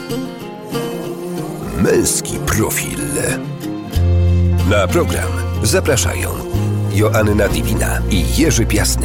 Męski profil. Na program zapraszają Joanna Divina i Jerzy Piasny.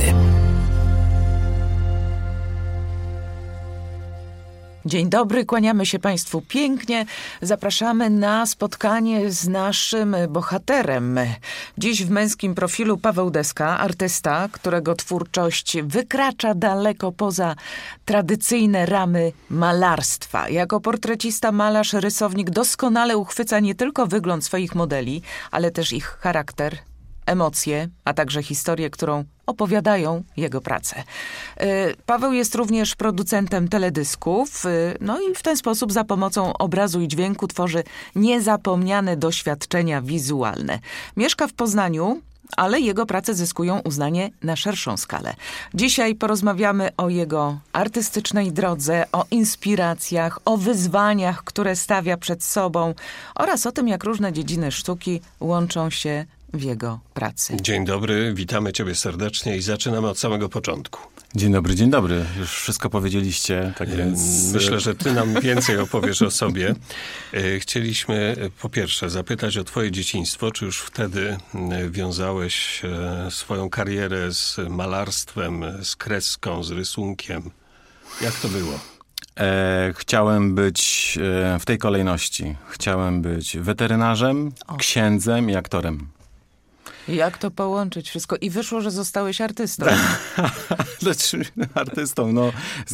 Dzień dobry, kłaniamy się Państwu pięknie. Zapraszamy na spotkanie z naszym bohaterem. Dziś w męskim profilu Paweł Deska, artysta, którego twórczość wykracza daleko poza tradycyjne ramy malarstwa. Jako portrecista, malarz, rysownik doskonale uchwyca nie tylko wygląd swoich modeli, ale też ich charakter, emocje, a także historię, którą opowiadają jego prace. Paweł jest również producentem teledysków, no i w ten sposób za pomocą obrazu i dźwięku tworzy niezapomniane doświadczenia wizualne. Mieszka w Poznaniu, ale jego prace zyskują uznanie na szerszą skalę. Dzisiaj porozmawiamy o jego artystycznej drodze, o inspiracjach, o wyzwaniach, które stawia przed sobą oraz o tym, jak różne dziedziny sztuki łączą się w jego pracy. Dzień dobry, witamy Ciebie serdecznie i zaczynamy od samego początku. Dzień dobry, dzień dobry. Już wszystko powiedzieliście, tak więc... Myślę, że Ty nam więcej opowiesz o sobie. Chcieliśmy po pierwsze zapytać o Twoje dzieciństwo. Czy już wtedy wiązałeś swoją karierę z malarstwem, z kreską, z rysunkiem? Jak to było? Chciałem być w tej kolejności. Chciałem być weterynarzem, księdzem i aktorem. Jak to połączyć wszystko? I wyszło, że zostałeś artystą. Dlaczego artystą? No,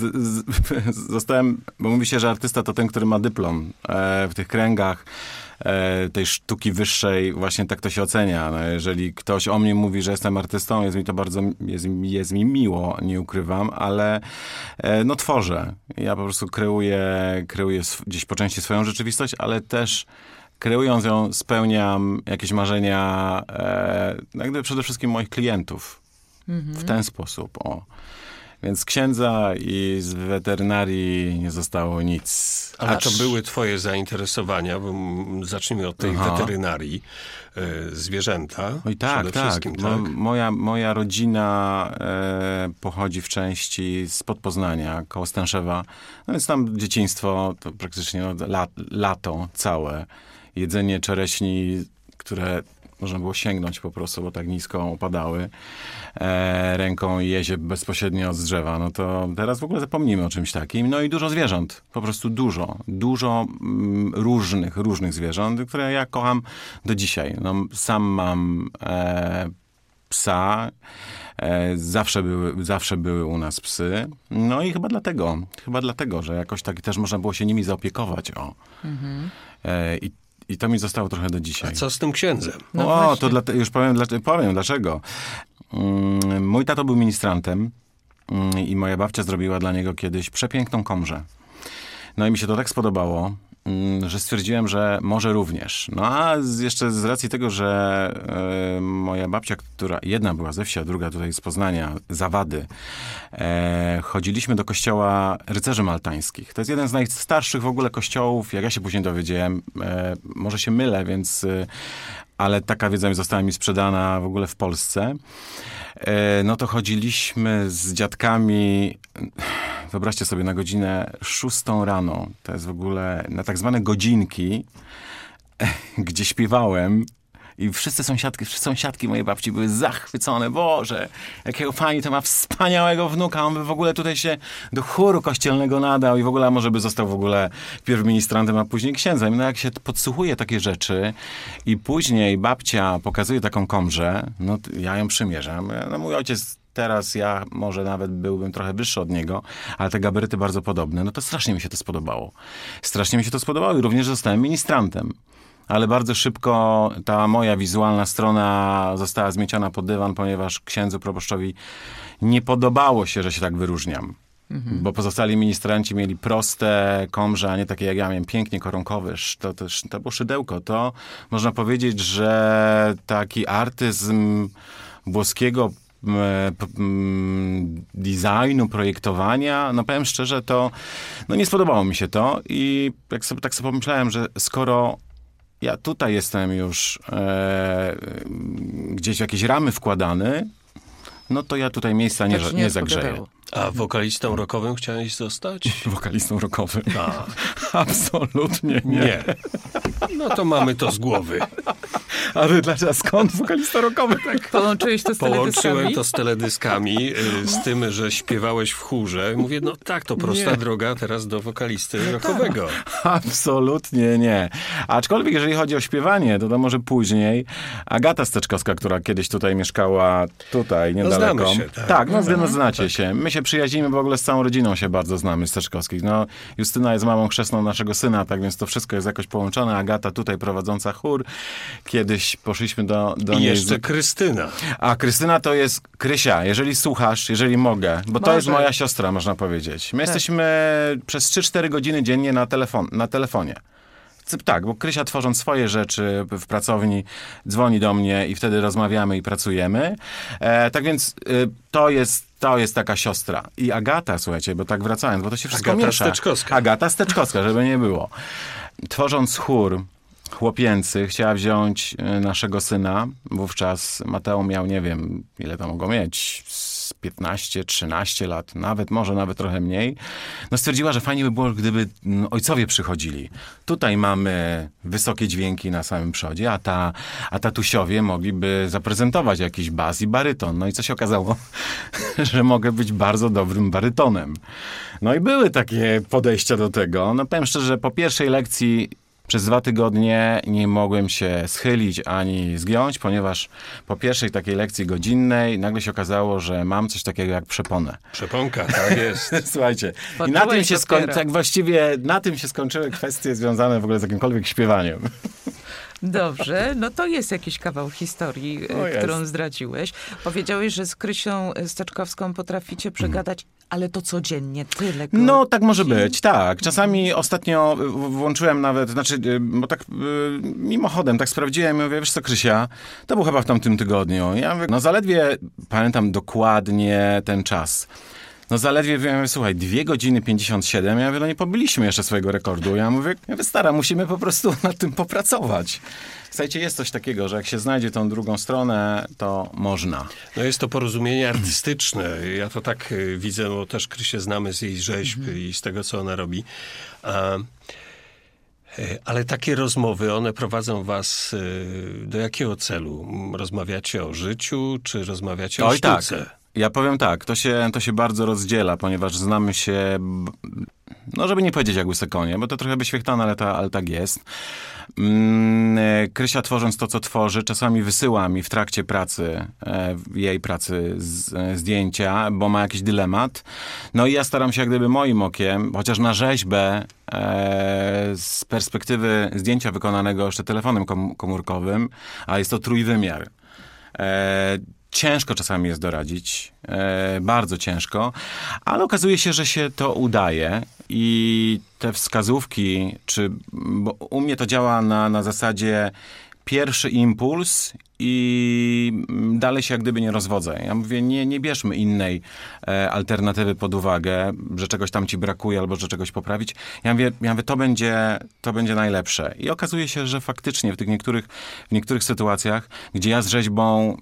zostałem, bo mówi się, że artysta to ten, który ma dyplom. W tych kręgach tej sztuki wyższej właśnie tak to się ocenia. No, jeżeli ktoś o mnie mówi, że jestem artystą, jest mi to bardzo, jest mi miło, nie ukrywam, ale no tworzę. Ja po prostu kreuję gdzieś po części swoją rzeczywistość, ale też kreując ją, spełniam jakieś marzenia, jakby przede wszystkim moich klientów. W ten sposób, Więc z księdza i z weterynarii nie zostało nic. Ale to były twoje zainteresowania, bo zacznijmy od tej weterynarii. Zwierzęta. Oj, tak, tak. Moja rodzina pochodzi w części spod Poznania, koło Stęszewa. No więc tam dzieciństwo to praktycznie lato całe. Jedzenie czereśni, które można było sięgnąć po prostu, bo tak nisko opadały ręką i je się bezpośrednio z drzewa. No to teraz w ogóle zapomnimy o czymś takim. No i dużo zwierząt. Po prostu dużo różnych zwierząt, które ja kocham do dzisiaj. No, sam mam psa. Zawsze były u nas psy. No i chyba dlatego, że jakoś tak też można było się nimi zaopiekować. I to mi zostało trochę do dzisiaj. A co z tym księdzem? No to już powiem dlaczego. Mój tato był ministrantem i moja babcia zrobiła dla niego kiedyś przepiękną komrzę. No i mi się to tak spodobało, że stwierdziłem, że może również. No a jeszcze z racji tego, że moja babcia, która jedna była ze wsi, a druga tutaj z Poznania, Zawady, chodziliśmy do kościoła rycerzy maltańskich. To jest jeden z najstarszych w ogóle kościołów, jak ja się później dowiedziałem. Może się mylę, więc... ale taka wiedza została mi sprzedana w ogóle w Polsce. No to chodziliśmy z dziadkami, wyobraźcie sobie, na godzinę 6 rano. To jest w ogóle na tak zwane godzinki, gdzie śpiewałem. I wszyscy sąsiadki mojej babci były zachwycone. Boże, jakiego fajnie to ma wspaniałego wnuka. On by w ogóle tutaj się do chóru kościelnego nadał i w ogóle może by został w ogóle wpierw ministrantem, a później księdzem. No jak się podsłuchuje takie rzeczy i później babcia pokazuje taką komrzę, no ja ją przymierzam. No mój ojciec teraz, ja może nawet byłbym trochę wyższy od niego, ale te gabaryty bardzo podobne. No to strasznie mi się to spodobało. I również zostałem ministrantem. Ale bardzo szybko ta moja wizualna strona została zmieciona pod dywan, ponieważ księdzu proboszczowi nie podobało się, że się tak wyróżniam. Bo pozostali ministranci mieli proste komrze, a nie takie jak ja miałem, pięknie koronkowe. To było szydełko. To można powiedzieć, że taki artyzm włoskiego designu, projektowania, no powiem szczerze, to no nie spodobało mi się to i tak sobie pomyślałem, że skoro ja tutaj jestem już gdzieś w jakieś ramy wkładany, no to ja tutaj miejsca nie zagrzeję. A wokalistą rockowym chciałeś zostać? Wokalistą rockowym? A. Absolutnie nie. Nie. No to mamy to z głowy. Ale dlaczego? Skąd wokalista rockowy? Połączyłeś to z teledyskami? Połączyłem to z teledyskami, z tym, że śpiewałeś w chórze. Mówię, no tak, to prosta droga teraz do wokalisty rockowego. Absolutnie nie. Aczkolwiek jeżeli chodzi o śpiewanie, to może później. Agata Steczkowska, która kiedyś tutaj mieszkała, tutaj niedaleko. No znamy się, tak. Tak, no znacie się. My się przyjaźnimy, w ogóle z całą rodziną się bardzo znamy, Steczkowskich. No, Justyna jest mamą chrzestną naszego syna, tak więc to wszystko jest jakoś połączone. Agata tutaj prowadząca chór. Kiedyś poszliśmy do I niej. jeszcze Krystyna. A Krystyna to jest Krysia, jeżeli słuchasz, jeżeli mogę, bo to jest moja siostra, można powiedzieć. My jesteśmy przez 3-4 godziny dziennie na telefonie. Tak, bo Krysia, tworząc swoje rzeczy w pracowni, dzwoni do mnie i wtedy rozmawiamy i pracujemy. Tak więc to jest taka siostra. I Agata, słuchajcie, bo tak wracając, bo to się wszystko miesza. Steczkowska. Agata Steczkowska, żeby nie było. Tworząc chór chłopięcy, chciała wziąć naszego syna. Wówczas Mateo miał, nie wiem, ile to mogło mieć, 15, 13 lat, może nawet trochę mniej. No stwierdziła, że fajnie by było, gdyby ojcowie przychodzili. Tutaj mamy wysokie dźwięki na samym przodzie, a tatusiowie mogliby zaprezentować jakiś bas i baryton. No i co się okazało? Że mogę być bardzo dobrym barytonem. No i były takie podejścia do tego. No powiem szczerze, po pierwszej lekcji przez 2 tygodnie nie mogłem się schylić ani zgiąć, ponieważ po pierwszej takiej lekcji godzinnej nagle się okazało, że mam coś takiego jak przeponę. Przeponka, tak jest. Słuchajcie, i na tym się tak właściwie na tym się skończyły kwestie związane w ogóle z jakimkolwiek śpiewaniem. Dobrze, no to jest jakiś kawał historii, którą zdradziłeś. Powiedziałeś, że z Krysią Steczkowską potraficie przegadać, ale to codziennie, tyle godzin. No, tak może być, tak. Czasami ostatnio włączyłem nawet, bo tak mimochodem, tak sprawdziłem i mówię, wiesz co, Krysia, to było chyba w tamtym tygodniu. Ja mówię, no zaledwie pamiętam dokładnie ten czas. No zaledwie, ja mówię, słuchaj, 2 godziny 57, ja mówię, no nie pobiliśmy jeszcze swojego rekordu. Ja mówię, stara, musimy po prostu nad tym popracować. Słuchajcie, jest coś takiego, że jak się znajdzie tą drugą stronę, to można. No jest to porozumienie artystyczne. Ja to tak widzę, bo też Krysię znamy z jej rzeźb i z tego, co ona robi. Ale takie rozmowy, one prowadzą was do jakiego celu? Rozmawiacie o życiu, czy rozmawiacie o sztuce? Tak. Ja powiem tak, to się bardzo rozdziela, ponieważ znamy się, no żeby nie powiedzieć jak łyse konie, bo to trochę wyświechtane, ale tak jest. Krysia, tworząc to, co tworzy, czasami wysyła mi w trakcie pracy, jej pracy zdjęcia, bo ma jakiś dylemat. No i ja staram się jak gdyby moim okiem, chociaż na rzeźbę z perspektywy zdjęcia wykonanego jeszcze telefonem komórkowym, a jest to trójwymiar. Ciężko czasami jest doradzić, bardzo ciężko, ale okazuje się, że się to udaje i te wskazówki, bo u mnie to działa na zasadzie pierwszy impuls i dalej się jak gdyby nie rozwodzę. Ja mówię, nie bierzmy innej alternatywy pod uwagę, że czegoś tam ci brakuje albo że czegoś poprawić. Ja mówię to będzie najlepsze. I okazuje się, że faktycznie w niektórych sytuacjach, gdzie ja z rzeźbą,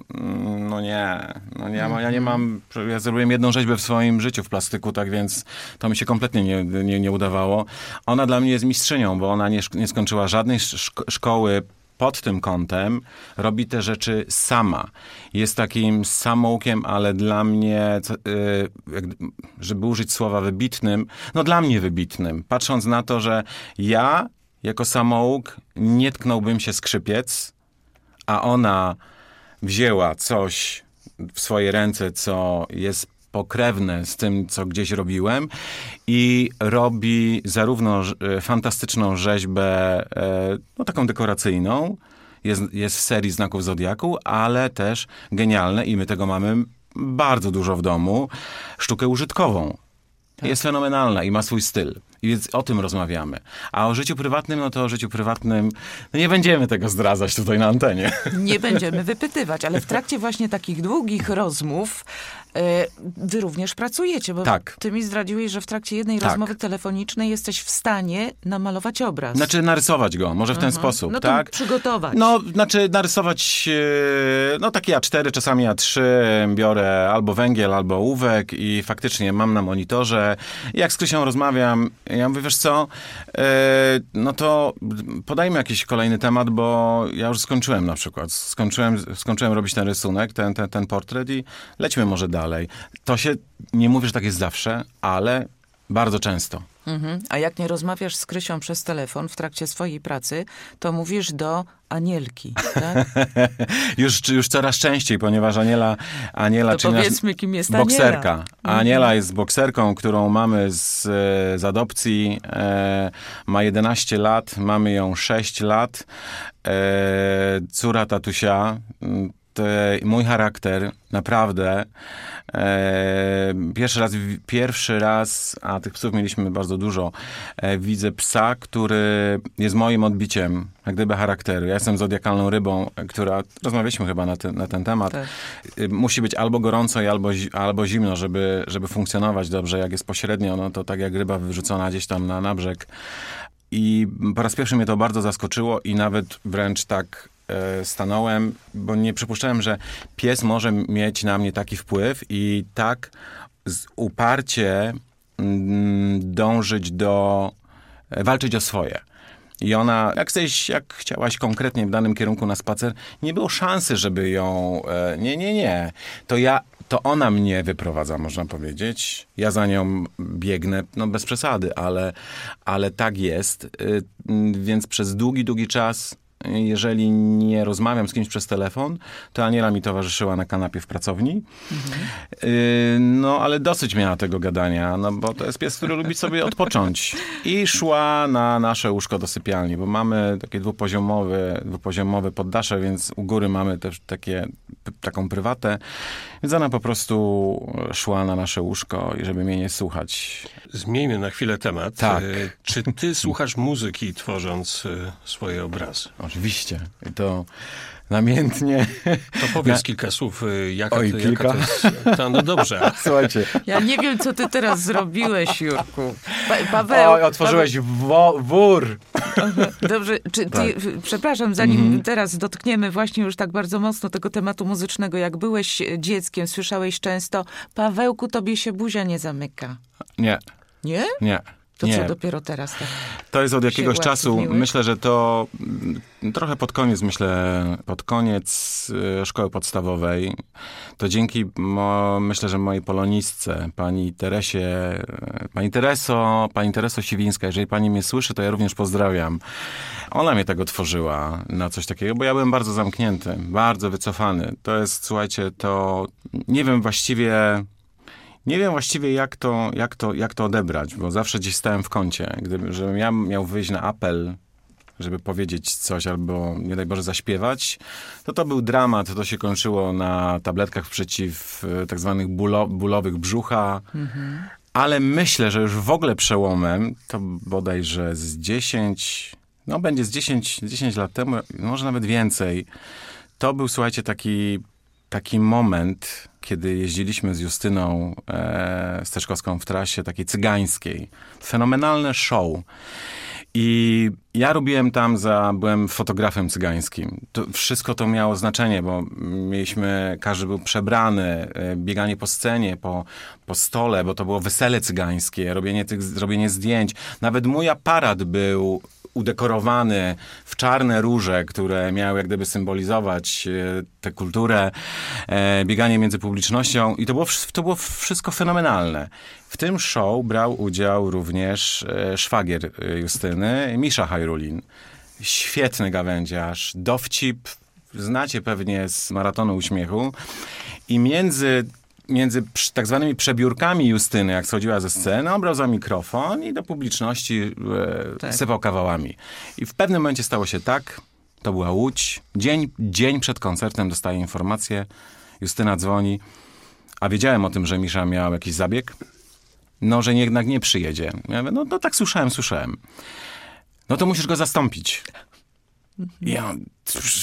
ja zrobiłem jedną rzeźbę w swoim życiu w plastyku, tak więc to mi się kompletnie nie udawało. Ona dla mnie jest mistrzynią, bo ona nie skończyła żadnej szkoły pod tym kątem, robi te rzeczy sama. Jest takim samoukiem, ale dla mnie, żeby użyć słowa wybitnym, no dla mnie wybitnym. Patrząc na to, że ja jako samouk nie tknąłbym się skrzypiec, a ona wzięła coś w swoje ręce, co jest pokrewne z tym, co gdzieś robiłem i robi zarówno fantastyczną rzeźbę, no taką dekoracyjną, jest w serii Znaków Zodiaku, ale też genialne i my tego mamy bardzo dużo w domu, sztukę użytkową. Tak. Jest fenomenalna i ma swój styl. I więc o tym rozmawiamy. A o życiu prywatnym, no nie będziemy tego zdradzać tutaj na antenie. Nie będziemy wypytywać, ale w trakcie właśnie takich długich rozmów Wy również pracujecie, bo Tak. ty mi zdradziłeś, że w trakcie jednej Tak. rozmowy telefonicznej jesteś w stanie namalować obraz. Znaczy narysować go, może w ten sposób, No to tak? przygotować. No, znaczy narysować, takie A4, czasami A3, biorę albo węgiel, albo ołówek i faktycznie mam na monitorze. Jak z Krysią rozmawiam, ja mówię, wiesz co, no to podajmy jakiś kolejny temat, bo ja już skończyłem na przykład. Skończyłem robić ten rysunek, ten portret i lećmy może dalej. To się, nie mówię, że tak jest zawsze, ale bardzo często. A jak nie rozmawiasz z Krysią przez telefon w trakcie swojej pracy, to mówisz do Anielki, tak? Już coraz częściej, ponieważ Aniela To czyli powiedzmy, kim jest bokserka. Aniela. Aniela jest bokserką, którą mamy z adopcji. Ma 11 lat, mamy ją 6 lat. Córa tatusia. Mój charakter, naprawdę. Pierwszy raz, a tych psów mieliśmy bardzo dużo, widzę psa, który jest moim odbiciem, jak gdyby charakteru. Ja jestem zodiakalną rybą, rozmawialiśmy chyba na ten temat. Tak. Musi być albo gorąco, albo zimno, żeby funkcjonować dobrze. Jak jest pośrednio, no to tak jak ryba wyrzucona gdzieś tam na brzeg. I po raz pierwszy mnie to bardzo zaskoczyło i nawet wręcz tak stanąłem, bo nie przypuszczałem, że pies może mieć na mnie taki wpływ i tak uparcie dążyć walczyć o swoje. I ona, jak chciałaś konkretnie w danym kierunku na spacer, nie było szansy, żeby ją... Nie. To ona mnie wyprowadza, można powiedzieć. Ja za nią biegnę, no bez przesady, ale tak jest. Więc przez długi czas, jeżeli nie rozmawiam z kimś przez telefon, to Aniela mi towarzyszyła na kanapie w pracowni. No, ale dosyć miała tego gadania, no bo to jest pies, który lubi sobie odpocząć. I szła na nasze łóżko do sypialni, bo mamy takie dwupoziomowe poddasze, więc u góry mamy też taką prywatę. Więc ona po prostu szła na nasze łóżko, i żeby mnie nie słuchać. Zmieńmy na chwilę temat. Tak. Czy ty słuchasz muzyki, tworząc swoje obrazy? Oczywiście. I to namiętnie. To powiedz kilka słów. Kilka? No dobrze. Słuchajcie. Ja nie wiem, co ty teraz zrobiłeś, Jurku. Paweł... Otworzyłeś wór. Dobrze, czy ty, Tak. przepraszam, zanim teraz dotkniemy właśnie już tak bardzo mocno tego tematu muzycznego, jak byłeś dzieckiem, słyszałeś często, Pawełku, tobie się buzia nie zamyka. Nie. Nie? To co dopiero teraz? Tak to jest od jakiegoś się czasu. uaktywniłeś? Myślę, że to trochę pod koniec szkoły podstawowej. To dzięki, myślę, że mojej polonistce, pani Tereso Siwińska. Jeżeli pani mnie słyszy, to ja również pozdrawiam. Ona mnie tego tworzyła na coś takiego, bo ja byłem bardzo zamknięty, bardzo wycofany. To jest, słuchajcie, to nie wiem właściwie, jak to odebrać, bo zawsze gdzieś stałem w kącie. Żebym ja miał wyjść na apel, żeby powiedzieć coś albo, nie daj Boże, zaśpiewać, to był dramat. To się kończyło na tabletkach przeciw tak zwanych bólowych brzucha. Ale myślę, że już w ogóle przełomem, to bodajże będzie z 10 lat temu, może nawet więcej, to był, słuchajcie, taki moment, kiedy jeździliśmy z Justyną Steczkowską w trasie takiej cygańskiej. Fenomenalne show. I ja robiłem byłem fotografem cygańskim. Wszystko to miało znaczenie, bo każdy był przebrany, bieganie po scenie, po stole, bo to było wesele cygańskie, robienie zdjęć. Nawet mój aparat był udekorowany w czarne róże, które miały jak gdyby symbolizować tę kulturę, bieganie między publicznością i to było wszystko fenomenalne. W tym show brał udział również szwagier Justyny, Misza Hajrulin. Świetny gawędziarz, dowcip, znacie pewnie z Maratonu Uśmiechu. I między tak zwanymi przebiórkami Justyny, jak schodziła ze sceny, on brał za mikrofon i do publiczności sypał kawałami. I w pewnym momencie stało się tak, to była Łódź, dzień przed koncertem dostaję informację, Justyna dzwoni, a wiedziałem o tym, że Misza miał jakiś zabieg, że jednak nie przyjedzie. Ja mówię, no tak słyszałem. No to musisz go zastąpić. I ja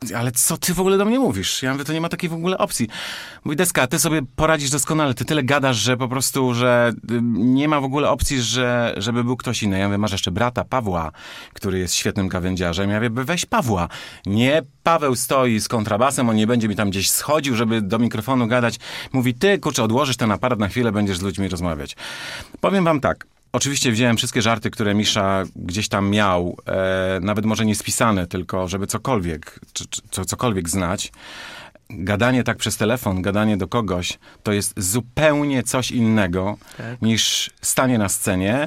Ale co ty w ogóle do mnie mówisz? Ja mówię, to nie ma takiej w ogóle opcji. Mówi, Deska, ty sobie poradzisz doskonale, ty tyle gadasz, że po prostu, że nie ma w ogóle opcji, żeby był ktoś inny. Ja mówię, masz jeszcze brata Pawła, który jest świetnym gawędziarzem. Ja mówię, weź Pawła. Nie, Paweł stoi z kontrabasem, on nie będzie mi tam gdzieś schodził, żeby do mikrofonu gadać. Mówi, ty, kurczę, odłożysz ten aparat na chwilę, będziesz z ludźmi rozmawiać. Powiem wam tak. Oczywiście wziąłem wszystkie żarty, które Misza gdzieś tam miał, nawet może nie spisane, tylko żeby cokolwiek znać. Gadanie tak przez telefon, gadanie do kogoś, to jest zupełnie coś innego niż stanie na scenie,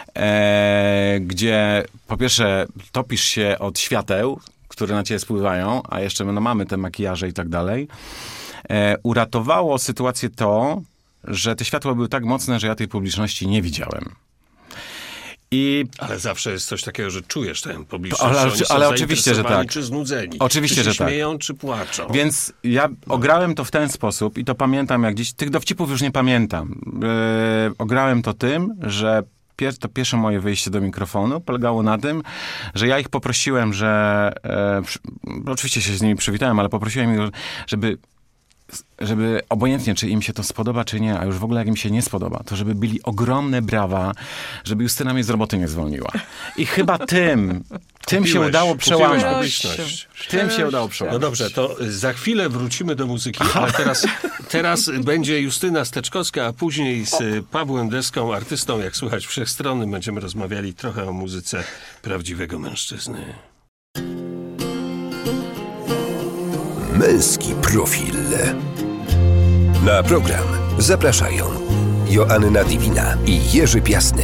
gdzie po pierwsze topisz się od świateł, które na ciebie spływają, a jeszcze mamy te makijaże i tak dalej. Uratowało sytuację to, że te światła były tak mocne, że ja tej publiczności nie widziałem. Ale zawsze jest coś takiego, że czujesz tę publiczność, ale oczywiście, że tak. Czy znudzeni. Oczywiście, czy się że tak. śmieją, czy płaczą. Więc ja ograłem to w ten sposób i to pamiętam jak gdzieś, tych dowcipów już nie pamiętam. Ograłem to tym, że to pierwsze moje wyjście do mikrofonu polegało na tym, że ja ich poprosiłem, że oczywiście się z nimi przywitałem, ale poprosiłem ich, żeby obojętnie, czy im się to spodoba, czy nie, a już w ogóle jak im się nie spodoba, to żeby bili ogromne brawa, żeby Justyna mnie z roboty nie zwolniła. I chyba tym się udało przełamać. Tym się udało przełamać. No dobrze, to za chwilę wrócimy do muzyki, ale teraz będzie Justyna Steczkowska, a później z Pawłem Deską, artystą, jak słychać wszechstronnym, będziemy rozmawiali trochę o muzyce prawdziwego mężczyzny. Męski profil. Na program zapraszają Joanna Divina i Jerzy Piasny.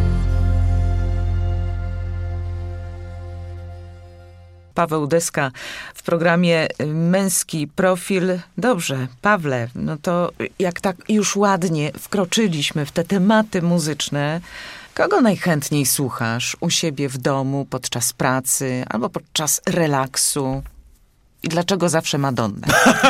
Paweł Deska w programie Męski Profil. Dobrze, Pawle, no to jak tak już ładnie wkroczyliśmy w te tematy muzyczne, kogo najchętniej słuchasz u siebie w domu, podczas pracy albo podczas relaksu? I dlaczego zawsze Madonnę?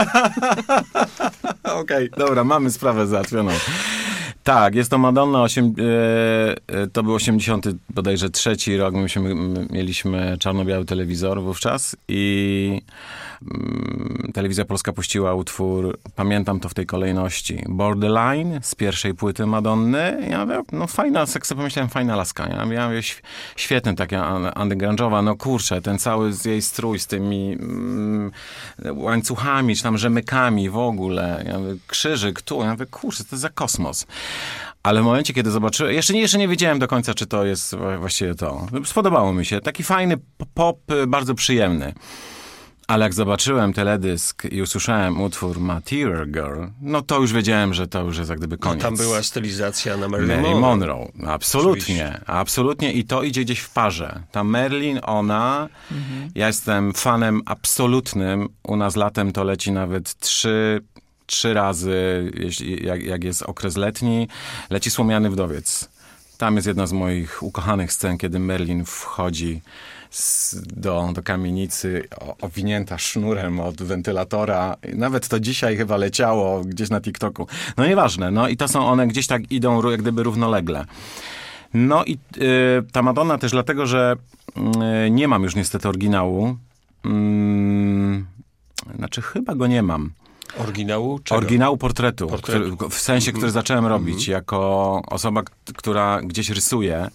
Okej, dobra, mamy sprawę załatwioną. Tak, jest to Madonna, to był 80 bodajże 3 rok, mieliśmy czarno-biały telewizor wówczas i telewizja polska puściła utwór, pamiętam to w tej kolejności, Borderline z pierwszej płyty Madonny. Ja mówię, no fajna, jak sobie pomyślałem, fajna laska. Ja mówię, świetny, taka undergroundowa, no kurczę, ten cały jej strój z tymi łańcuchami, czy tam rzemykami w ogóle. Ja mówię, krzyżyk tu, ja mówię, kurczę, to jest za kosmos. Ale w momencie, kiedy zobaczyłem, jeszcze nie wiedziałem do końca, czy to jest właściwie to. Spodobało mi się. Taki fajny pop, bardzo przyjemny. Ale jak zobaczyłem teledysk i usłyszałem utwór Material Girl, no to już wiedziałem, że to już jest jak gdyby koniec. No tam była stylizacja na Marilyn Monroe. Absolutnie. I to idzie gdzieś w parze. Ta Marilyn, ona, ja jestem fanem absolutnym. U nas latem to leci nawet 3 razy, jak jest okres letni, leci Słomiany Wdowiec. Tam jest jedna z moich ukochanych scen, kiedy Marilyn wchodzi do kamienicy owinięta sznurem od wentylatora. Nawet to dzisiaj chyba leciało gdzieś na TikToku. No nieważne. No i to są one gdzieś tak idą jak gdyby równolegle. No i ta Madonna też dlatego, że nie mam już niestety oryginału. Znaczy chyba go nie mam. Oryginału czego? Oryginału portretu. W sensie, który zacząłem robić jako osoba, która gdzieś rysuje.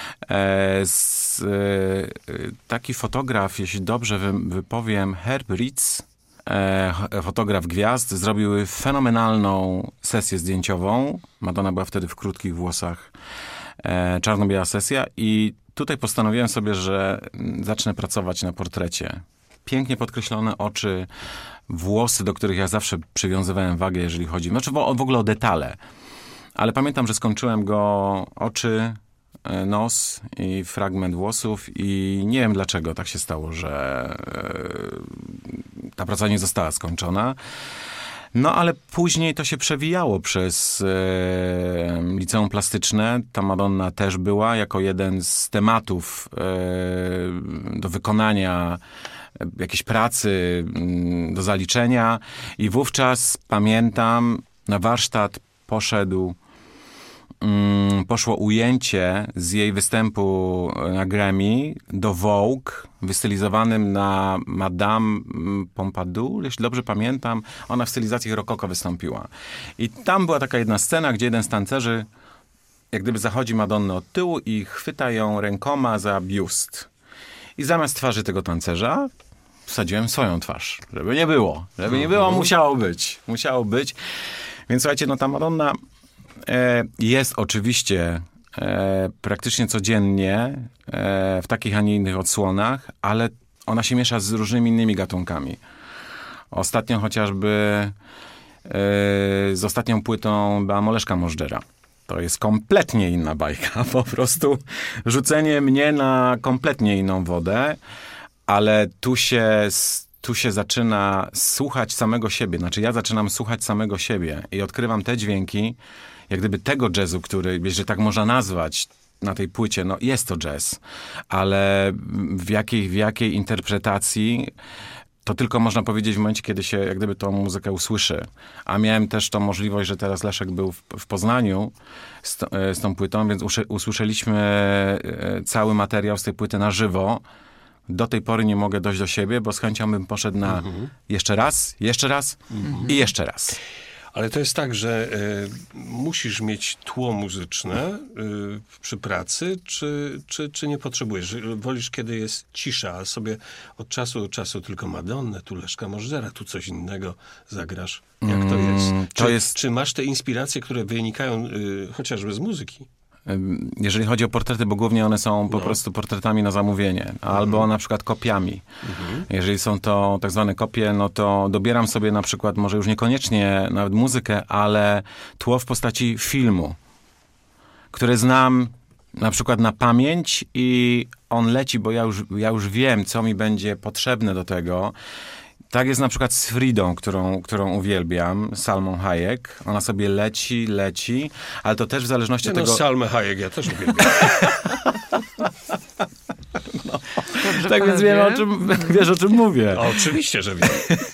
Taki fotograf, jeśli dobrze wypowiem, Herb Ritz, fotograf gwiazd, zrobił fenomenalną sesję zdjęciową. Madonna była wtedy w krótkich włosach. Czarno-biała sesja i tutaj postanowiłem sobie, że zacznę pracować na portrecie. Pięknie podkreślone oczy, włosy, do których ja zawsze przywiązywałem wagę, jeżeli chodzi, znaczy w ogóle o detale. Ale pamiętam, że skończyłem go oczy, nos i fragment włosów i nie wiem dlaczego tak się stało, że ta praca nie została skończona. No ale później to się przewijało przez liceum plastyczne. Ta Madonna też była jako jeden z tematów do wykonania jakiejś pracy, do zaliczenia. I wówczas pamiętam, na warsztat poszedł poszło ujęcie z jej występu na Grammy do Vogue, wystylizowanym na Madame Pompadour, jeśli dobrze pamiętam. Ona w stylizacji rokoko wystąpiła. I tam była taka jedna scena, gdzie jeden z tancerzy jak gdyby zachodzi Madonnę od tyłu i chwyta ją rękoma za biust. I zamiast twarzy tego tancerza wsadziłem swoją twarz. Żeby nie było. Żeby nie było, musiało być. Więc słuchajcie, no ta Madonna jest oczywiście praktycznie codziennie w takich, a nie innych odsłonach, ale ona się miesza z różnymi innymi gatunkami. Ostatnio chociażby z ostatnią płytą była Moleszka Możdżera. To jest kompletnie inna bajka, po prostu rzucenie mnie na kompletnie inną wodę, ale tu się zaczyna słuchać samego siebie. Znaczy ja zaczynam słuchać samego siebie i odkrywam te dźwięki, jak gdyby tego jazzu, który, jeżeli tak można nazwać na tej płycie, no jest to jazz, ale w jakiej interpretacji, to tylko można powiedzieć w momencie, kiedy się jak gdyby tą muzykę usłyszy. A miałem też tą możliwość, że teraz Leszek był w Poznaniu z tą płytą, więc usłyszeliśmy cały materiał z tej płyty na żywo. Do tej pory nie mogę dojść do siebie, bo z chęcią bym poszedł na jeszcze raz i jeszcze raz. Ale to jest tak, że musisz mieć tło muzyczne przy pracy, czy nie potrzebujesz? Wolisz, kiedy jest cisza, a sobie od czasu do czasu tylko Madonnę, tu Leszka Możdżera, tu coś innego zagrasz. Jak to jest? Czy masz te inspiracje, które wynikają chociażby z muzyki? Jeżeli chodzi o portrety, bo głównie one są po prostu portretami na zamówienie, albo na przykład kopiami. Jeżeli są to tak zwane kopie, no to dobieram sobie na przykład, może już niekoniecznie nawet muzykę, ale tło w postaci filmu, które znam na przykład na pamięć i on leci, bo ja już wiem, co mi będzie potrzebne do tego. Tak jest na przykład z Fridą, którą uwielbiam, Salmą Hayek. Ona sobie leci, ale to też w zależności od tego... Salmę Hayek ja też uwielbiam. Tak więc wiesz, o czym mówię. Oczywiście, że wiem.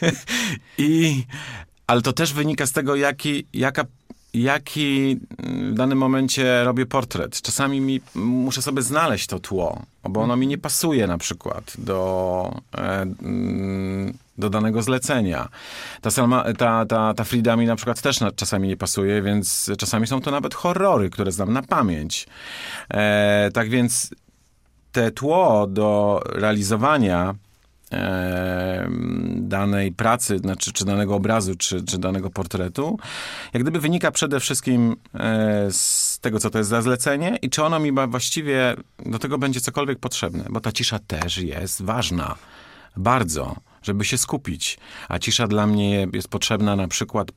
Ale to też wynika z tego, jaki w danym momencie robię portret. Czasami muszę sobie znaleźć to tło, bo ono mi nie pasuje na przykład do danego zlecenia. Ta Frida mi na przykład też czasami nie pasuje, więc czasami są to nawet horrory, które znam na pamięć. Tak więc te tło do realizowania danej pracy, znaczy, czy danego obrazu, czy danego portretu, jak gdyby wynika przede wszystkim z tego, co to jest za zlecenie i czy ono mi właściwie do tego będzie cokolwiek potrzebne, bo ta cisza też jest ważna. Bardzo, żeby się skupić. A cisza dla mnie jest potrzebna na przykład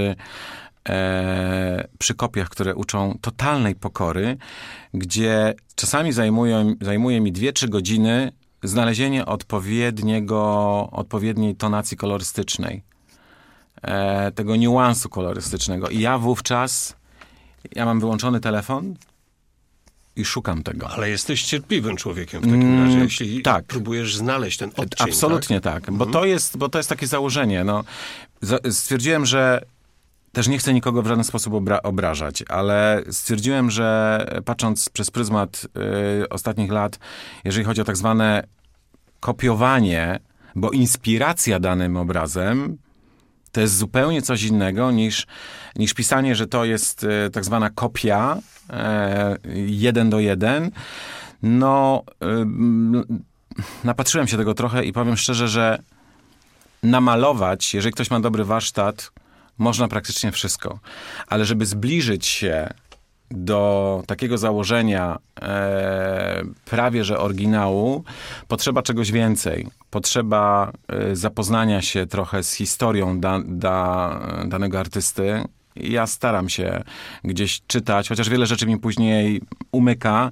przy kopiach, które uczą totalnej pokory, gdzie czasami zajmuje mi 2-3 godziny znalezienie odpowiedniej tonacji kolorystycznej, tego niuansu kolorystycznego. I ja wówczas, mam wyłączony telefon i szukam tego. Ale jesteś cierpliwym człowiekiem w takim razie, jeśli próbujesz znaleźć ten odcień. Absolutnie tak. Bo to jest takie założenie. No, stwierdziłem, że też nie chcę nikogo w żaden sposób obrażać, ale stwierdziłem, że patrząc przez pryzmat ostatnich lat, jeżeli chodzi o tak zwane kopiowanie, bo inspiracja danym obrazem to jest zupełnie coś innego niż pisanie, że to jest tak zwana kopia 1 do 1. No, napatrzyłem się tego trochę i powiem szczerze, że namalować, jeżeli ktoś ma dobry warsztat, można praktycznie wszystko. Ale żeby zbliżyć się do takiego założenia prawie że oryginału, potrzeba czegoś więcej. Potrzeba zapoznania się trochę z historią danego artysty. Ja staram się gdzieś czytać, chociaż wiele rzeczy mi później umyka.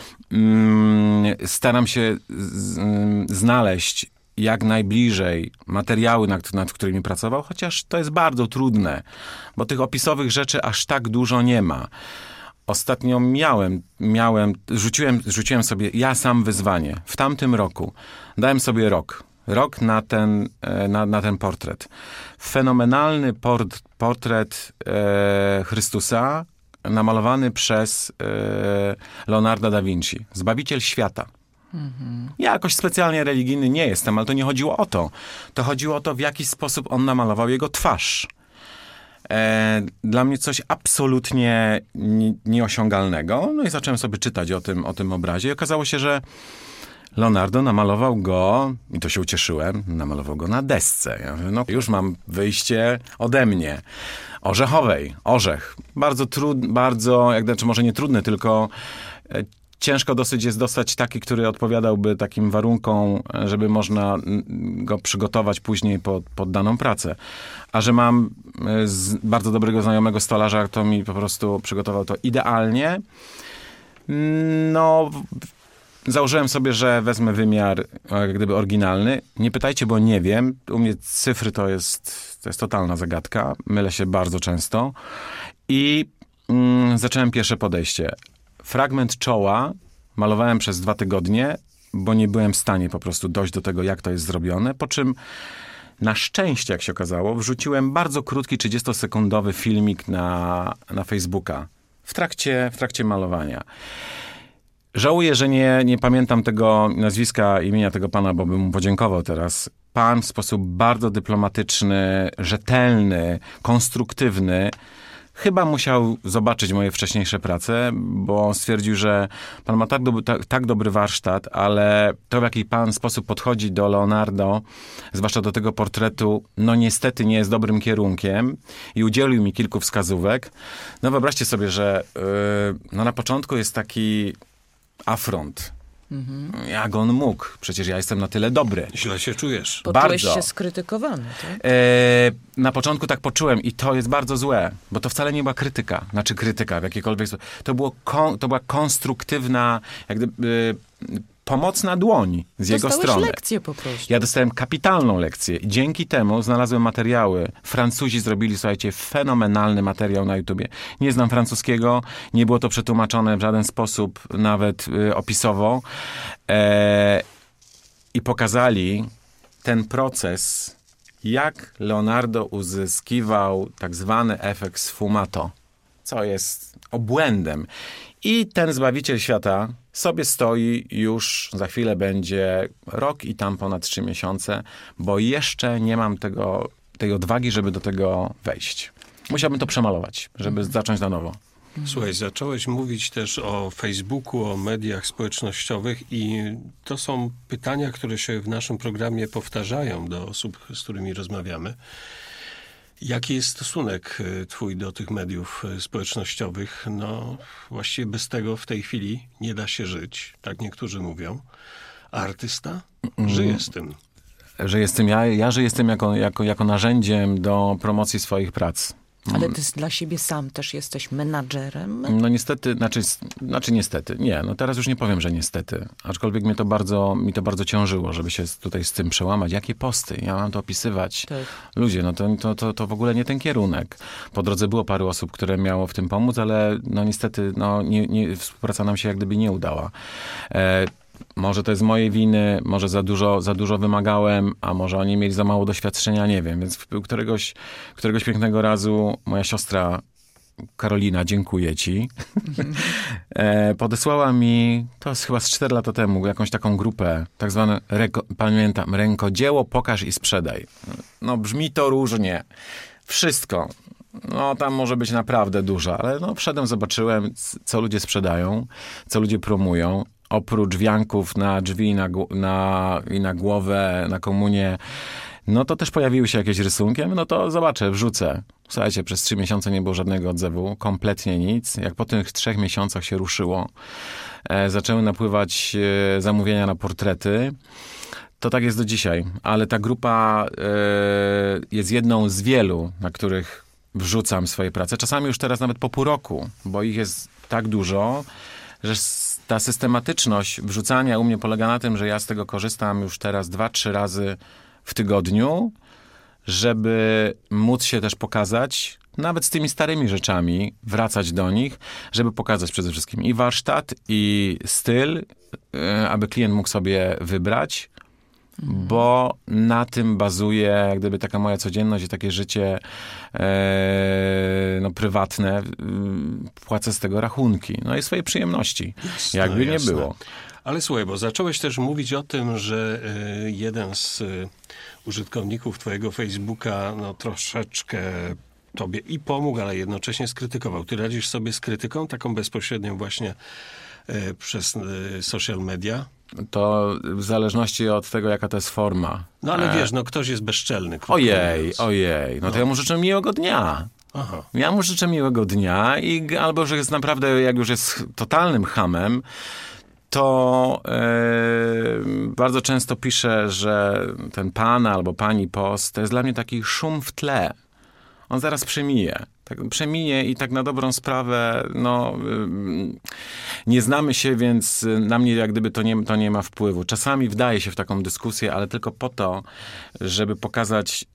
Staram się znaleźć jak najbliżej materiały, nad którymi pracował, chociaż to jest bardzo trudne, bo tych opisowych rzeczy aż tak dużo nie ma. Ostatnio rzuciłem sobie ja sam wyzwanie. W tamtym roku dałem sobie rok na ten portret. Fenomenalny portret Chrystusa, namalowany przez Leonarda da Vinci. Zbawiciel świata. Ja jakoś specjalnie religijny nie jestem, ale to nie chodziło o to. To chodziło o to, w jaki sposób on namalował jego twarz. Dla mnie coś absolutnie nieosiągalnego. No i zacząłem sobie czytać o tym obrazie i okazało się, że Leonardo namalował go, i to się ucieszyłem, namalował go na desce. Ja mówię, no już mam wyjście ode mnie. Orzechowej. Orzech. Bardzo, znaczy może nie trudny, tylko ciężko dosyć jest dostać taki, który odpowiadałby takim warunkom, żeby można go przygotować później pod daną pracę. A że mam bardzo dobrego znajomego stolarza, to mi po prostu przygotował to idealnie. No, założyłem sobie, że wezmę wymiar jak gdyby oryginalny. Nie pytajcie, bo nie wiem. U mnie cyfry to jest totalna zagadka. Mylę się bardzo często. I zacząłem pierwsze podejście. Fragment czoła malowałem przez 2 tygodnie, bo nie byłem w stanie po prostu dojść do tego, jak to jest zrobione, po czym na szczęście, jak się okazało, wrzuciłem bardzo krótki, 30-sekundowy filmik na Facebooka w trakcie malowania. Żałuję, że nie pamiętam tego nazwiska, imienia tego pana, bo bym mu podziękował teraz. Pan w sposób bardzo dyplomatyczny, rzetelny, konstruktywny chyba musiał zobaczyć moje wcześniejsze prace, bo stwierdził, że pan ma tak dobry warsztat, ale to, w jaki pan sposób podchodzi do Leonardo, zwłaszcza do tego portretu, no niestety nie jest dobrym kierunkiem i udzielił mi kilku wskazówek. No wyobraźcie sobie, że no na początku jest taki afront. Jak on mógł? Przecież ja jestem na tyle dobry. Źle się czujesz. Poczułeś się skrytykowany, tak? Na początku tak poczułem i to jest bardzo złe, bo to wcale nie była krytyka. Znaczy krytyka w jakiejkolwiek sposób. To była konstruktywna, jak gdyby pomocna dłoń z jego strony. Dostałeś lekcję po prostu. Ja dostałem kapitalną lekcję. Dzięki temu znalazłem materiały. Francuzi zrobili, słuchajcie, fenomenalny materiał na YouTubie. Nie znam francuskiego, nie było to przetłumaczone w żaden sposób, nawet opisowo. I pokazali ten proces, jak Leonardo uzyskiwał tak zwany efekt sfumato, co jest obłędem. I ten Zbawiciel Świata sobie stoi już, za chwilę będzie rok i tam ponad 3 miesiące, bo jeszcze nie mam tej odwagi, żeby do tego wejść. Musiałbym to przemalować, żeby zacząć na nowo. Słuchaj, zacząłeś mówić też o Facebooku, o mediach społecznościowych i to są pytania, które się w naszym programie powtarzają do osób, z którymi rozmawiamy. Jaki jest stosunek twój do tych mediów społecznościowych? No, właściwie bez tego w tej chwili nie da się żyć, tak niektórzy mówią. A artysta żyje z tym. Że jestem ja żyję z tym jako narzędziem do promocji swoich prac. Ale ty dla siebie sam też jesteś menadżerem? No niestety, znaczy niestety, nie, no teraz już nie powiem, że niestety. Aczkolwiek mi to bardzo ciążyło, żeby się tutaj z tym przełamać. Jakie posty? Ja mam to opisywać. Tak. Ludzie, no to w ogóle nie ten kierunek. Po drodze było paru osób, które miało w tym pomóc, ale no niestety, współpraca nam się jak gdyby nie udała. Może to jest z mojej winy, może za dużo wymagałem, a może oni mieli za mało doświadczenia, nie wiem. Więc któregoś pięknego razu moja siostra Karolina, dziękuję ci, podesłała mi, to jest chyba z 4 lata temu, jakąś taką grupę, tak zwane, pamiętam, rękodzieło pokaż i sprzedaj. No brzmi to różnie. Wszystko. No tam może być naprawdę dużo, ale no wszedłem, zobaczyłem, co ludzie sprzedają, co ludzie promują. Oprócz wianków na drzwi i na głowę, na komunię, no to też pojawiły się jakieś rysunki. No to zobaczę, wrzucę. Słuchajcie, przez 3 miesiące nie było żadnego odzewu, kompletnie nic. Jak po tych 3 miesiącach się ruszyło, zaczęły napływać zamówienia na portrety. To tak jest do dzisiaj, ale ta grupa jest jedną z wielu, na których wrzucam swoje prace. Czasami już teraz nawet po pół roku, bo ich jest tak dużo, że ta systematyczność wrzucania u mnie polega na tym, że ja z tego korzystam już teraz 2-3 razy w tygodniu, żeby móc się też pokazać, nawet z tymi starymi rzeczami, wracać do nich, żeby pokazać przede wszystkim i warsztat, i styl, aby klient mógł sobie wybrać. bo na tym bazuje jak gdyby taka moja codzienność i takie życie prywatne. Płacę z tego rachunki. No i swojej przyjemności. Jakby nie było. Ale słuchaj, bo zacząłeś też mówić o tym, że jeden z użytkowników twojego Facebooka troszeczkę tobie i pomógł, ale jednocześnie skrytykował. Ty radzisz sobie z krytyką, taką bezpośrednią właśnie przez social media? To w zależności od tego, jaka to jest forma. No ale wiesz, ktoś jest bezczelny. Ojej. No to ja mu życzę miłego dnia. Aha. Ja mu życzę miłego dnia albo, że jest naprawdę, jak już jest totalnym chamem, to bardzo często piszę, że ten pan albo pani post to jest dla mnie taki szum w tle. On zaraz przemije. Tak przeminie i tak na dobrą sprawę, nie znamy się, więc na mnie jak gdyby to nie ma wpływu. Czasami wdaje się w taką dyskusję, ale tylko po to, żeby pokazać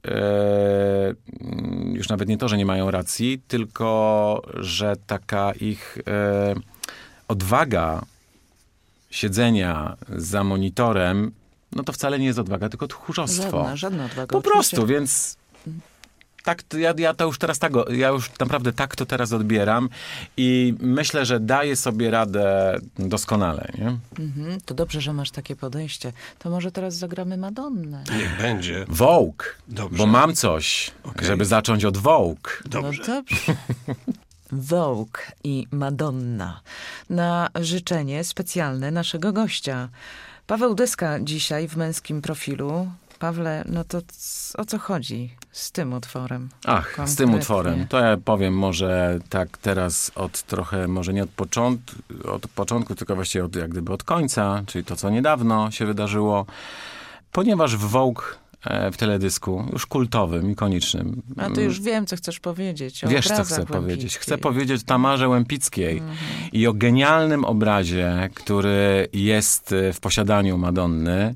już nawet nie to, że nie mają racji, tylko że taka ich odwaga siedzenia za monitorem, to wcale nie jest odwaga, tylko tchórzostwo. Żadna odwaga. Po prostu, więc tak, ja to już teraz ja już naprawdę tak to teraz odbieram i myślę, że daję sobie radę doskonale, nie? To dobrze, że masz takie podejście. To może teraz zagramy Madonnę. Niech będzie. Vogue, Dobrze. bo mam coś, żeby zacząć od Vogue. Dobrze. No dobrze. Vogue i Madonna. Na życzenie specjalne naszego gościa. Paweł Deska dzisiaj w Męskim Profilu. Pawle, to o co chodzi z tym utworem? Z tym utworem. To ja powiem może tak teraz może nie od początku, tylko właściwie jak gdyby od końca, czyli to, co niedawno się wydarzyło. Ponieważ w Vogue w teledysku, już kultowym, ikonicznym. A to już wiem, co chcesz powiedzieć. Wiesz, co chcę powiedzieć. Chcę powiedzieć o Tamarze Łępickiej i o genialnym obrazie, który jest w posiadaniu Madonny.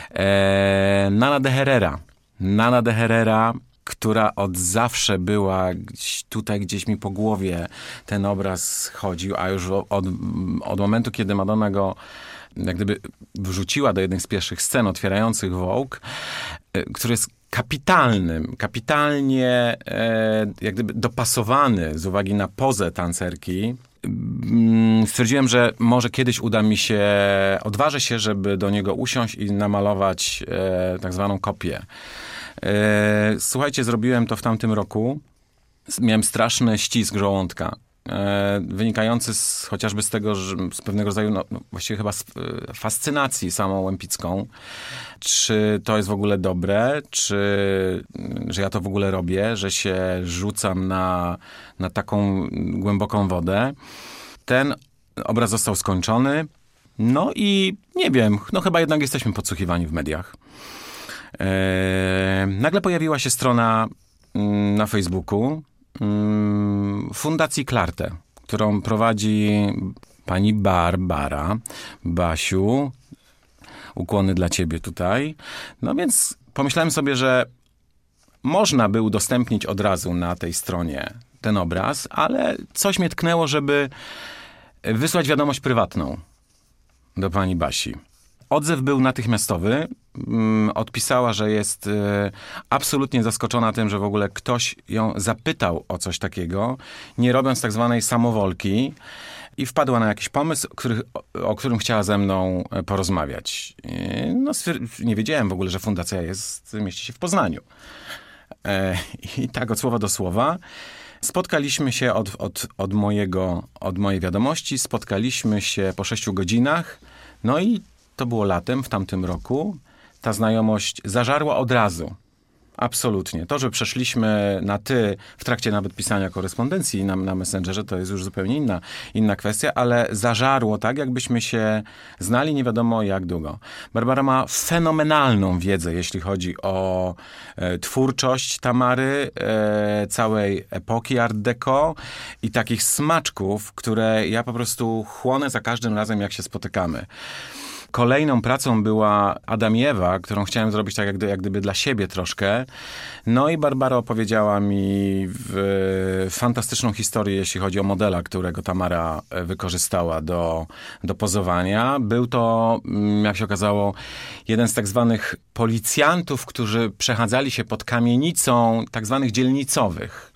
Nana de Herrera, która od zawsze była gdzieś mi po głowie ten obraz chodził, a już od momentu, kiedy Madonna go jak gdyby wrzuciła do jednej z pierwszych scen otwierających Vogue, który jest kapitalnie jak gdyby dopasowany z uwagi na pozę tancerki. Stwierdziłem, że może kiedyś odważę się, żeby do niego usiąść i namalować tak zwaną kopię. Słuchajcie, zrobiłem to w tamtym roku. Miałem straszny ścisk żołądka. Wynikający chociażby z tego, że z pewnego rodzaju, właściwie chyba fascynacji samą Łępicką. Czy to jest w ogóle dobre, że ja to w ogóle robię, że się rzucam na taką głęboką wodę. Ten obraz został skończony. I nie wiem, chyba jednak jesteśmy podsłuchiwani w mediach. Nagle pojawiła się strona na Facebooku Fundacji Clarté, którą prowadzi pani Barbara. Basiu, ukłony dla ciebie tutaj. Więc pomyślałem sobie, że można by udostępnić od razu na tej stronie ten obraz, ale coś mnie tknęło, żeby wysłać wiadomość prywatną do pani Basi. Odzew był natychmiastowy. Odpisała, że jest absolutnie zaskoczona tym, że w ogóle ktoś ją zapytał o coś takiego, nie robiąc tak zwanej samowolki, i wpadła na jakiś pomysł, o którym chciała ze mną porozmawiać. Nie wiedziałem w ogóle, że fundacja mieści się w Poznaniu. I tak od słowa do słowa. Spotkaliśmy się od mojej wiadomości, spotkaliśmy się po 6 godzinach, i to było latem w tamtym roku. Ta znajomość zażarła od razu. Absolutnie. To, że przeszliśmy na ty w trakcie nawet pisania korespondencji na Messengerze, to jest już zupełnie inna kwestia, ale zażarło tak, jakbyśmy się znali nie wiadomo jak długo. Barbara ma fenomenalną wiedzę, jeśli chodzi o twórczość Tamary, całej epoki Art Deco i takich smaczków, które ja po prostu chłonę za każdym razem, jak się spotykamy. Kolejną pracą była Adam i Ewa, którą chciałem zrobić tak jak gdyby dla siebie troszkę. No i Barbara opowiedziała mi fantastyczną historię, jeśli chodzi o modela, którego Tamara wykorzystała do pozowania. Był to, jak się okazało, jeden z tak zwanych policjantów, którzy przechadzali się pod kamienicą tak zwanych dzielnicowych.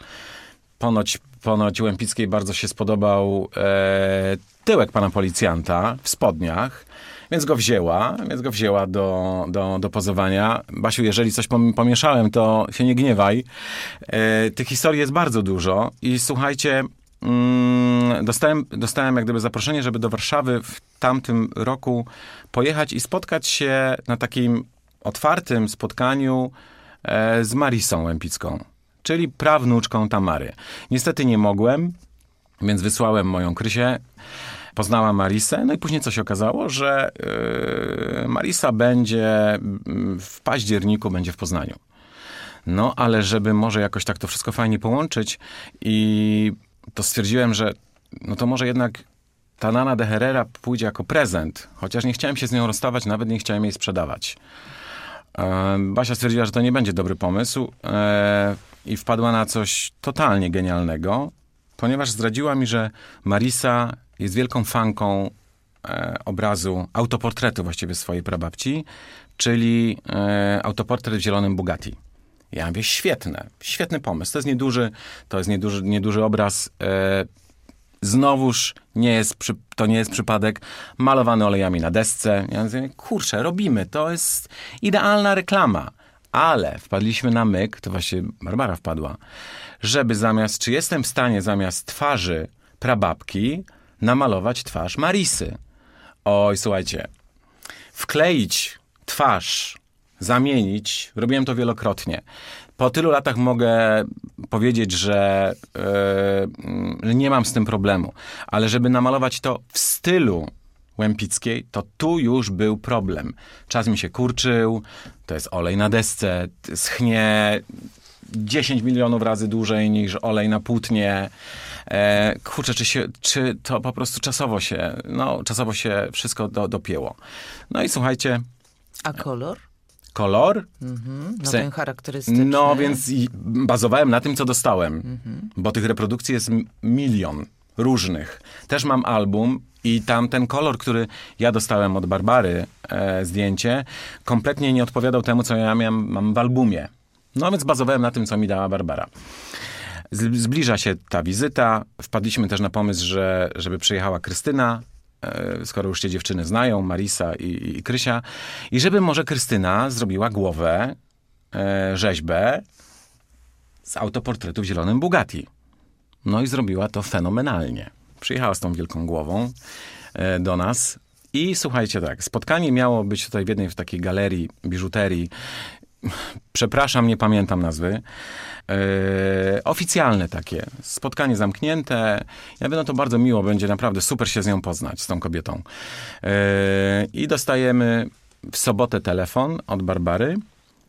Ponoć Łępickiej bardzo się spodobał tyłek pana policjanta w spodniach, więc go wzięła do pozowania. Basiu, jeżeli coś pomieszałem, to się nie gniewaj. Tych historii jest bardzo dużo i słuchajcie, dostałem jak gdyby zaproszenie, żeby do Warszawy w tamtym roku pojechać i spotkać się na takim otwartym spotkaniu z Marisą Łępicką, czyli prawnuczką Tamary. Niestety nie mogłem, więc wysłałem moją Krysię. Poznała Marisę, no i później co się okazało, że Marisa w październiku będzie w Poznaniu. No, ale żeby może jakoś tak to wszystko fajnie połączyć i to stwierdziłem, że no to może jednak ta Nana de Herrera pójdzie jako prezent, chociaż nie chciałem się z nią rozstawać, nawet nie chciałem jej sprzedawać. Basia stwierdziła, że to nie będzie dobry pomysł i wpadła na coś totalnie genialnego, ponieważ zdradziła mi, że Marisa jest wielką fanką obrazu, autoportretu właściwie swojej prababci, czyli autoportret w zielonym Bugatti. Ja mówię, świetny pomysł. To jest nieduży obraz. Znowuż to nie jest przypadek, malowany olejami na desce. Ja mówię, kurczę, robimy, to jest idealna reklama. Ale wpadliśmy na myk, to właśnie Barbara wpadła, żeby czy jestem w stanie zamiast twarzy prababki namalować twarz Marisy. Oj, słuchajcie, wkleić twarz, zamienić, robiłem to wielokrotnie. Po tylu latach mogę powiedzieć, że nie mam z tym problemu. Ale żeby namalować to w stylu Łępickiej, to tu już był problem. Czas mi się kurczył, to jest olej na desce, schnie 10 milionów razy dłużej niż olej na płótnie. Kurczę, czy to po prostu czasowo się wszystko dopięło. No i słuchajcie. A kolor? Kolor? No ten charakterystyczny. No więc bazowałem na tym, co dostałem. Bo tych reprodukcji jest milion różnych. Też mam album i tam ten kolor, który ja dostałem od Barbary, zdjęcie, kompletnie nie odpowiadał temu, co ja mam w albumie. No więc bazowałem na tym, co mi dała Barbara. Zbliża się ta wizyta. Wpadliśmy też na pomysł, żeby przyjechała Krystyna, skoro już się dziewczyny znają, Marisa i Krysia. I żeby może Krystyna zrobiła głowę, rzeźbę z autoportretu w zielonym Bugatti. No i zrobiła to fenomenalnie. Przyjechała z tą wielką głową do nas. I słuchajcie tak, spotkanie miało być tutaj w takiej galerii biżuterii. Przepraszam, nie pamiętam nazwy. Oficjalne takie. Spotkanie zamknięte. Ja wiem, no to bardzo miło będzie, naprawdę super się z nią poznać, z tą kobietą. I dostajemy w sobotę telefon od Barbary,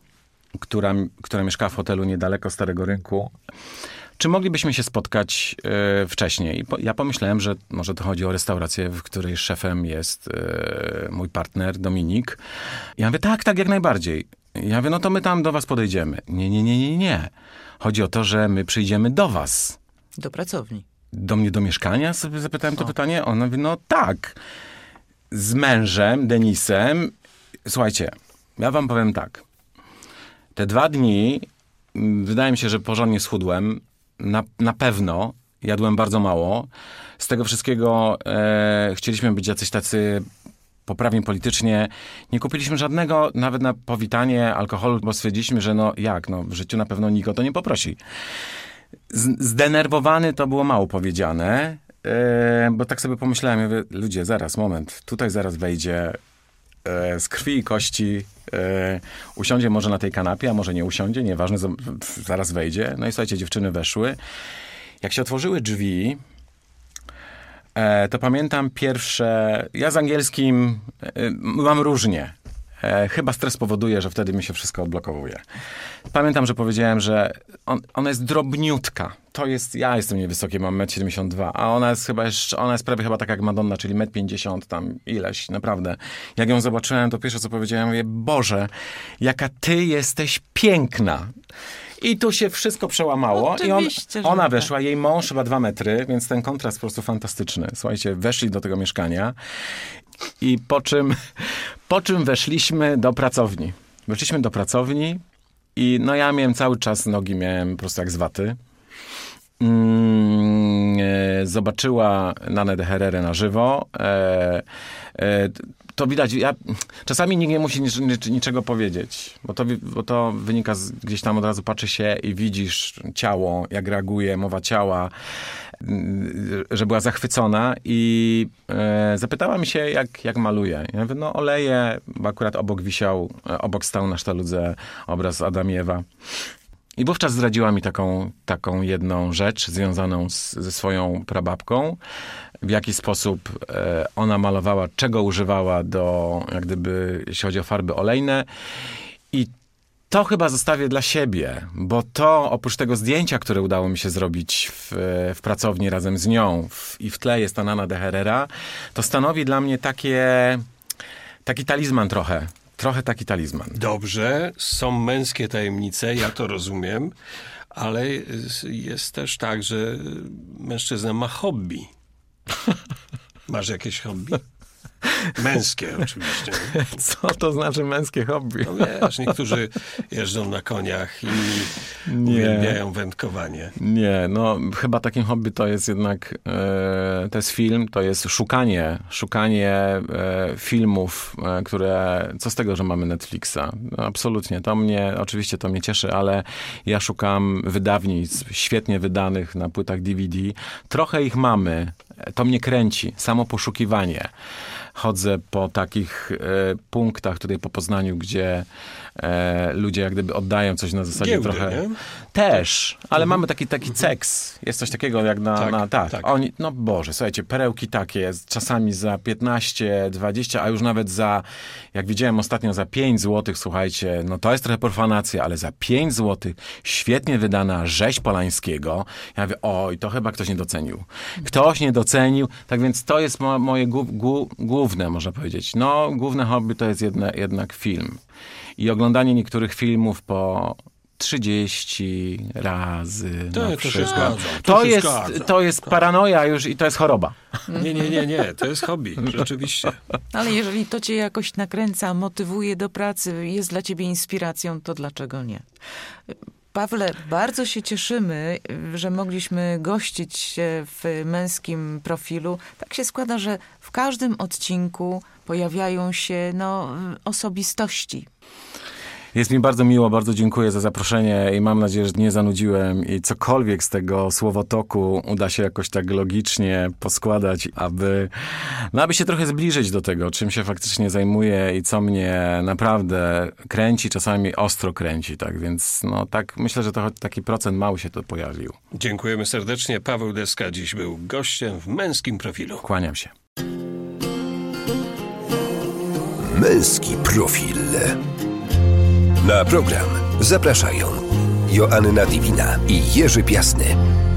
która mieszka w hotelu niedaleko Starego Rynku. Czy moglibyśmy się spotkać wcześniej? Ja pomyślałem, że może to chodzi o restaurację, w której szefem jest mój partner, Dominik. Ja mówię, tak, jak najbardziej. Ja mówię, no to my tam do was podejdziemy. Nie. Chodzi o to, że my przyjdziemy do was. Do pracowni. Do mnie do mieszkania? Sobie zapytałem to pytanie. Ona mówi, no tak. Z mężem, Denisem. Słuchajcie, ja wam powiem tak. Te 2 dni, wydaje mi się, że porządnie schudłem. Na pewno jadłem bardzo mało. Z tego wszystkiego chcieliśmy być jacyś tacy poprawni politycznie. Nie kupiliśmy żadnego, nawet na powitanie, alkoholu, bo stwierdziliśmy, że w życiu na pewno nikt o to nie poprosi. Zdenerwowany to było mało powiedziane, bo tak sobie pomyślałem, ja mówię, ludzie, moment, tutaj zaraz wejdzie z krwi i kości, usiądzie może na tej kanapie, a może nie usiądzie, nieważne, zaraz wejdzie. No i słuchajcie, dziewczyny weszły. Jak się otworzyły drzwi, to pamiętam pierwsze, ja z angielskim mam różnie. Chyba stres powoduje, że wtedy mi się wszystko odblokowuje. Pamiętam, że powiedziałem, że ona jest drobniutka. Ja jestem niewysoki, mam 1,72 m, a ona jest prawie chyba tak jak Madonna, czyli 1,50 m, tam ileś, naprawdę. Jak ją zobaczyłem, to pierwsze co powiedziałem, mówię, Boże, jaka ty jesteś piękna. I tu się wszystko przełamało. Oczywiście, i ona weszła, jej mąż chyba 2 metry, więc ten kontrast po prostu fantastyczny. Słuchajcie, weszli do tego mieszkania i po czym weszliśmy do pracowni. Weszliśmy do pracowni i no ja miałem cały czas, nogi miałem po prostu jak z waty. Zobaczyła Nanę de Herrera na żywo. To widać, czasami nikt nie musi niczego powiedzieć, bo to wynika gdzieś tam od razu patrzy się i widzisz ciało, jak reaguje, mowa ciała, że była zachwycona i zapytała mi się, jak maluje. Ja mówię, no oleję, bo akurat obok stał na sztaludze obraz Adam i Ewa. I wówczas zdradziła mi taką jedną rzecz związaną ze swoją prababką. W jaki sposób ona malowała, czego używała jak gdyby, jeśli chodzi o farby olejne. I to chyba zostawię dla siebie, bo to oprócz tego zdjęcia, które udało mi się zrobić w pracowni razem z nią i w tle jest ta Nana de Herrera, to stanowi dla mnie taki talizman trochę. Trochę taki talizman. Dobrze, są męskie tajemnice, ja to rozumiem, ale jest też tak, że mężczyzna ma hobby. Masz jakieś hobby? Męskie oczywiście. Co to znaczy męskie hobby? No wiesz, niektórzy jeżdżą na koniach, inni uwielbiają wędkowanie. Nie, no chyba takim hobby to jest jednak, to jest film, to jest szukanie filmów, co z tego, że mamy Netflixa? No, absolutnie, oczywiście to mnie cieszy, ale ja szukam wydawnictw świetnie wydanych na płytach DVD. Trochę ich mamy, to mnie kręci, samo poszukiwanie. Chodzę po takich punktach tutaj po Poznaniu, gdzie ludzie jak gdyby oddają coś na zasadzie Giełdy, trochę... Nie? Też, ale mamy taki ceks. Jest coś takiego jak tak. Oni, no Boże, słuchajcie, perełki takie, czasami za 15, 20, a już nawet jak widziałem ostatnio, za 5 zł, słuchajcie, no to jest trochę profanacja, ale za 5 zł świetnie wydana rzeź Polańskiego. Ja mówię, oj, to chyba ktoś nie docenił. Ktoś nie docenił, tak więc to jest moje główne, można powiedzieć. No, główne hobby to jest jednak film. I oglądanie niektórych filmów po 30 razy na przykład. To jest paranoja już i to jest choroba. Nie, to jest hobby, rzeczywiście. Ale jeżeli to cię jakoś nakręca, motywuje do pracy, jest dla ciebie inspiracją, to dlaczego nie? Pawle, bardzo się cieszymy, że mogliśmy gościć się w Męskim Profilu. Tak się składa, że w każdym odcinku pojawiają się osobistości. Jest mi bardzo miło, bardzo dziękuję za zaproszenie i mam nadzieję, że nie zanudziłem i cokolwiek z tego słowotoku uda się jakoś tak logicznie poskładać, aby się trochę zbliżyć do tego, czym się faktycznie zajmuję i co mnie naprawdę kręci, czasami ostro kręci, tak więc tak myślę, że to taki procent mały się to pojawił. Dziękujemy serdecznie. Paweł Deska dziś był gościem w Męskim Profilu. Kłaniam się. Męski Profil. Na program zapraszają Joanna Diwina i Jerzy Piasny.